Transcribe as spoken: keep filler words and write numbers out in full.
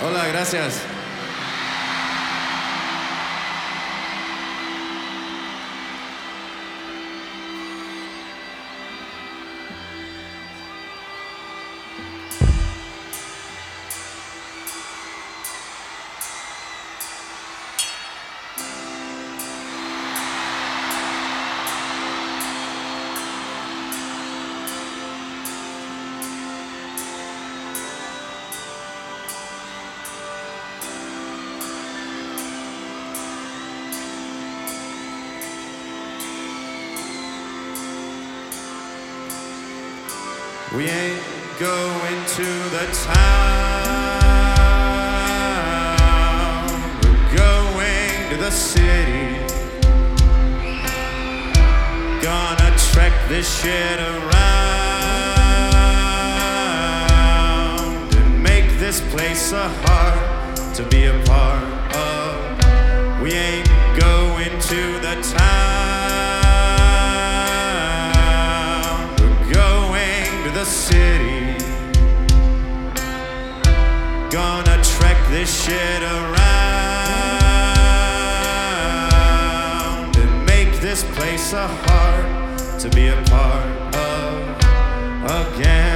Hola, gracias. We ain't going to the town, we're going to the city. Gonna trek this shit around and make this place a heart to be a part of. We ain't going to the town, we're going to the city. Gonna trek this shit around and make this place a heart to be a part of again.